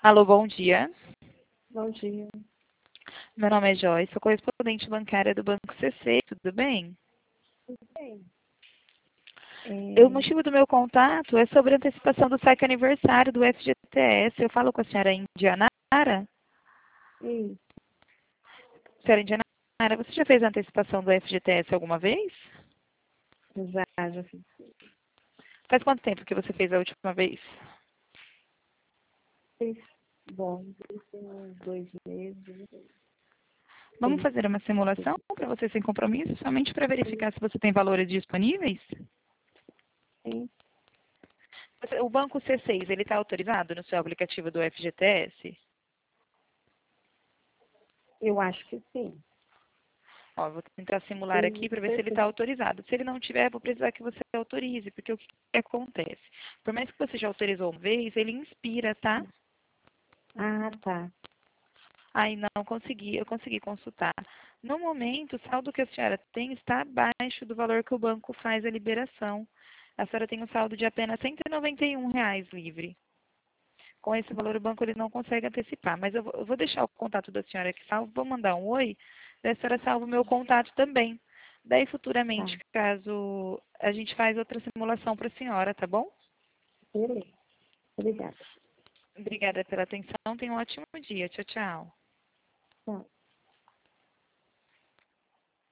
Alô, bom dia. Bom dia. Meu nome é Joyce, sou correspondente bancária do Banco CC, tudo bem? Tudo bem? O motivo do meu contato é sobre a antecipação do saque aniversário do FGTS. Eu falo com a senhora Indianara. Sim, Senhora Indianara, você já fez a antecipação do FGTS alguma vez? já fiz. Faz quanto tempo que você fez a última vez? Bom, tem uns 2 meses. Vamos Sim, fazer uma simulação para você sem compromisso, somente para verificar se você tem valores disponíveis? sim. O Banco C6, ele está autorizado no seu aplicativo do FGTS? Eu acho que sim. Ó, vou tentar simular Sim, aqui para ver se ele está perfeito. autorizado. Se ele não tiver, vou precisar que você autorize, porque o que acontece? Por mais que você já autorizou uma vez, ele inspira, tá? Ah, tá. Aí não consegui, eu consegui consultar. No momento, o saldo que a senhora tem está abaixo do valor que o banco faz a liberação. A senhora tem um saldo de apenas R$ 191 livre. Com esse valor, o banco ele não consegue antecipar. Mas eu vou deixar o contato da senhora aqui salvo, vou mandar um oi, daí a senhora salva o meu contato também. Daí, Tá. futuramente, caso a gente faz outra simulação para a senhora, tá bom? Beleza. Obrigada. Obrigada pela atenção, tenha um ótimo dia. Tchau, tchau. Tchau.